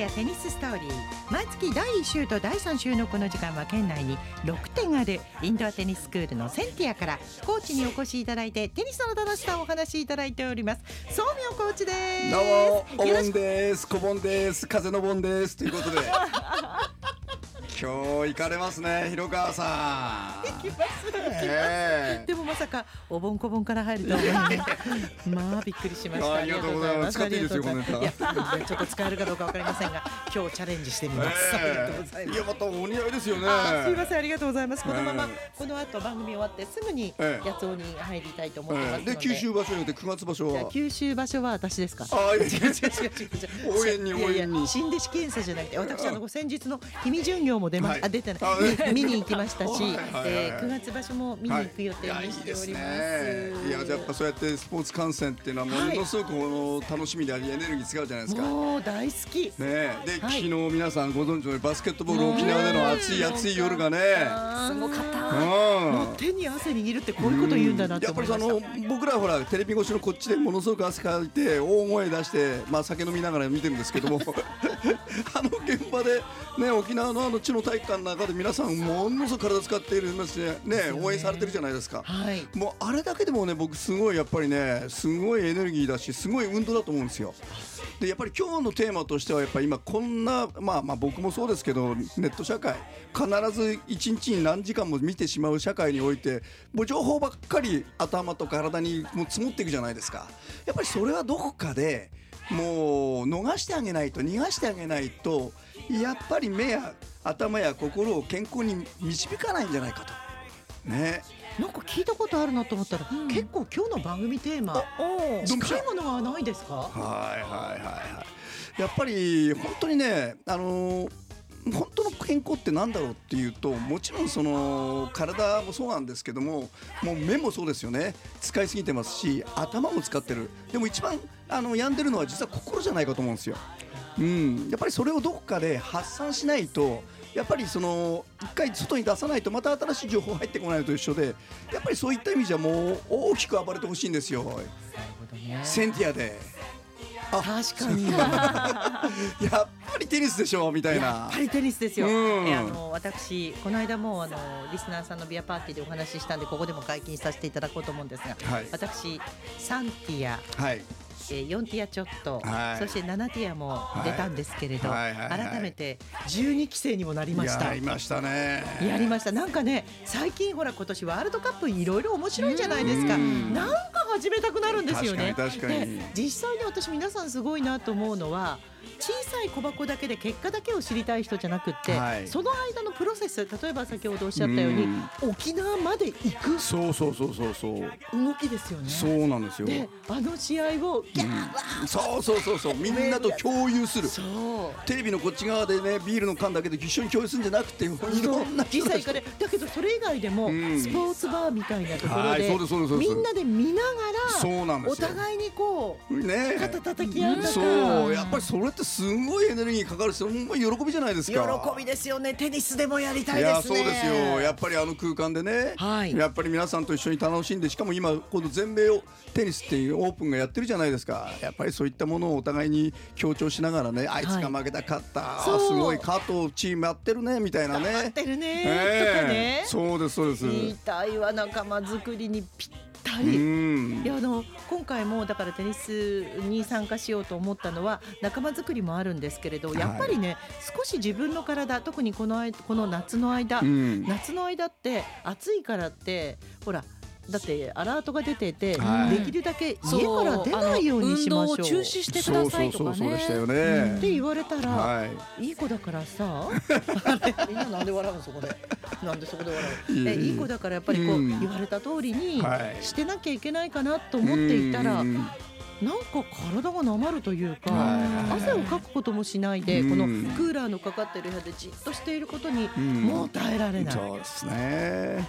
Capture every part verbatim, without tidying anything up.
谷テニスストーリー。毎月だいいっ週とだいさん週のこの時間は県内にろくてんあるインドアテニススクールのセンティアからコーチにお越しいただいてテニスの楽しさをお話しいただいております。宗明コーチです。 どうもお盆です。小盆です。風の盆ですということで今日行かれますね、広川さん。 行きます行きます、えー、でもまさかお盆小盆から入るとは思うねまあびっくりしました。 ありがとうございます。使っていいですよこのネタ。 いやちょっと使えるかどうかわかりませんが今日チャレンジしてみます、えー、ありがとうございます。 いやまたお似合いですよね。 あすいません、ありがとうございます。このまま、えー、この後番組終わってすぐに八尾に入りたいと思ってますので、 えー、で九州場所によってくがつ場所は九州場所は私ですか。 あいや違う違う違う違う応援に応援に新弟子検査じゃなくて、私あの先日の氷見巡業も出ま、はい、あ出てない見に行きましたし、えー、くがつ場所も見に行く予定にしております。 はい、いややっぱそうやってスポーツ観戦っていうのはものすごくこの楽しみでありエネルギー使うじゃないですか。 もう大好き、ね、 で、はい、昨日皆さんご存知のバスケットボール沖縄での熱い熱い夜がねすごかった。もう手に汗握るってこういうこと言うんだなと思いました。 やっぱりその僕らほらテレビ越しのこっちでものすごく汗かいて大声出して、まあ、酒飲みながら見てるんですけどもあの現場で、ね、沖縄のあの地の体育館の中で皆さんものすごく体使っているますね、ね、応援されてるじゃないですか、はい、もうあれだけでもね僕すごいやっぱりねすごいエネルギーだしすごい運動だと思うんですよ。でやっぱり今日のテーマとしてはやっぱり今こんな、まあ、まあ僕もそうですけどネット社会必ず一日に何時間も見てしまう社会においてもう情報ばっかり頭と体にもう積もっていくじゃないですか。やっぱりそれはどこかでもう逃してあげないと逃がしてあげないとやっぱり目や頭や心を健康に導かないんじゃないかとね。 なんか聞いたことあるなと思ったら、うん、結構今日の番組テーマ近いものはないですか。 はいはいはいはい。やっぱり本当にねあのー本当の健康ってなんだろうっていうともちろんその体もそうなんですけどももう目もそうですよね。使いすぎてますし頭も使ってる。でも一番あの病んでるのは実は心じゃないかと思うんですよ、うん、やっぱりそれをどこかで発散しないとやっぱりその一回外に出さないとまた新しい情報入ってこないのと一緒でやっぱりそういった意味じゃもう大きく暴れてほしいんですよ。なるほどね。センティアで確かにやっぱりテニスでしょみたいな。 やっぱりテニスですよ、うん、えあの私この間もあのリスナーさんのビアパーティーでお話ししたんでここでも解禁させていただこうと思うんですが、はい、私さんティア、はいえー、よんティアちょっと、はい、そしてななティアも出たんですけれど、はいはいはいはい、改めてじゅうにきせいにもなりました。 やりましたね。 やりました。なんかね最近ほら今年ワールドカップいろいろ面白いじゃないですか。なんか始めたくなるんですよね。 確かに確かに。 で実際に私皆さんすごいなと思うのは小さい小箱だけで結果だけを知りたい人じゃなくって、はい、その間のプロセス、例えば先ほどおっしゃったように沖縄まで行くそうそうそうそうそう動きですよね。 そうなんですよ。 であの試合をギャー、 うん、そうそうそうそうみんなと共有する。そうテレビのこっち側でねビールの缶だけで一緒に共有するんじゃなくていろんな人たちとだけどそれ以外でもスポーツバーみたいなところでみんなで見ながらお互いにこう、ね、肩叩き合うとか、 そうやっぱりそれってすごいエネルギーかかるしほんま喜びじゃないですか。 喜びですよね。テニスでもやりたいですね。 いやそうですよ。やっぱりあの空間でね、はい、やっぱり皆さんと一緒に楽しんでしかも今この全米をテニスっていうオープンがやってるじゃないですか。やっぱりそういったものをお互いに強調しながらねあいつが負けた勝った、はい、すごい加藤チームやってるねみたいなねやってるね、えー、とかね。 そうですそうです。 言いたいわ仲間作りにぴったり。いやあの今回もだからテニスに参加しようと思ったのは仲間作りもあるんですけれどやっぱりね、はい、少し自分の体特にこの間この夏の間、うん、夏の間って暑いからってほらだってアラートが出てて、はい、できるだけ家から出ないようにしましょう。運動を中止してくださいとかね。そうそうそうそうでしたよね、うん、って言われたら、はい、いい子だからさみんななんで笑うのそこでなんでそこで笑ういい, えいい子だからやっぱりこう、うん、言われた通りにしてなきゃいけないかなと思っていたら、うんなんか体がなまるというか汗をかくこともしないで、うん、このクーラーのかかってる部屋でじっとしていることにもう耐えられない、 うん、そうですね。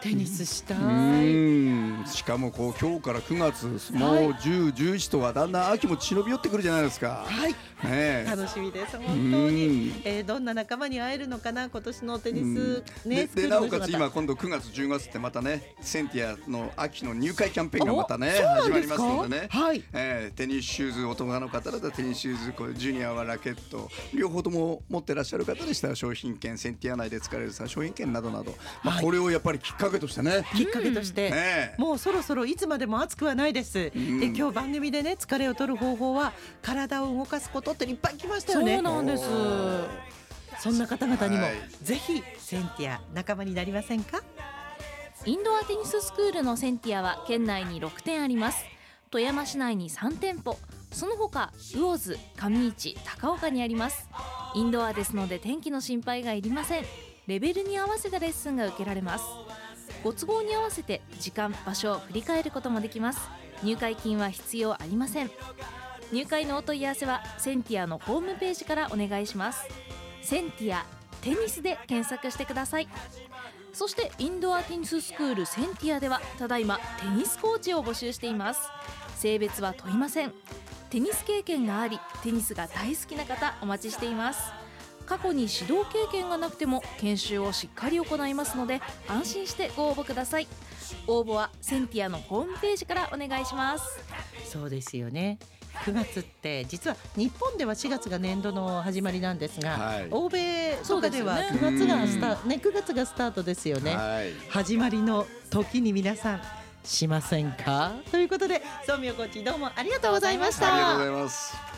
テニスしたい。 うんしかもこう今日からくがつもうじゅう、じゅういちとはだんだん秋も忍び寄ってくるじゃないですか。 はい、 ね、 楽しみです本当に、えー、どんな仲間に会えるのかな今年のテニス、ね、 ででなおかつ今今度くがつじゅうがつってまたねセンティアの秋の入会キャンペーンがまたね始まりますのでね、 はいえー、テニスシューズ大人の方だったらテニスシューズこれジュニアはラケット両方とも持ってらっしゃる方でしたら商品券センティア内で使われる商品券などなど、まあ、これをやっぱりきっかけとしてね、 きっかけとして、 ね、 もうそろそろいつまでも暑くはないです。で今日番組でね疲れを取る方法は体を動かすことっていっぱい来ましたよね。 そうなんです。 そんな方々にも、はい、ぜひセンティア仲間になりませんか。 インドアテニススクールのセンティアは県内にろくてんあります。富山市内にさんてんぽ、その他魚津、上市、高岡にあります。インドアですので天気の心配がいりません。レベルに合わせたレッスンが受けられます。ご都合に合わせて時間場所を振り返ることもできます。入会金は必要ありません。入会のお問い合わせはセンティアのホームページからお願いします。センティアテニスで検索してください。そしてインドアテニススクールセンティアではただいまテニスコーチを募集しています。性別は問いません。テニス経験がありテニスが大好きな方お待ちしています。過去に指導経験がなくても研修をしっかり行いますので安心してご応募ください。応募はセンティアのホームページからお願いします。 そうですよね、くがつって実は日本ではしがつが年度の始まりなんですが、はい、欧米とかではくがつがスタ、ね、くがつがスタートですよね、はい、始まりの時に皆さんしませんかということで、宗明コーチどうもありがとうございました。 ありがとうございます。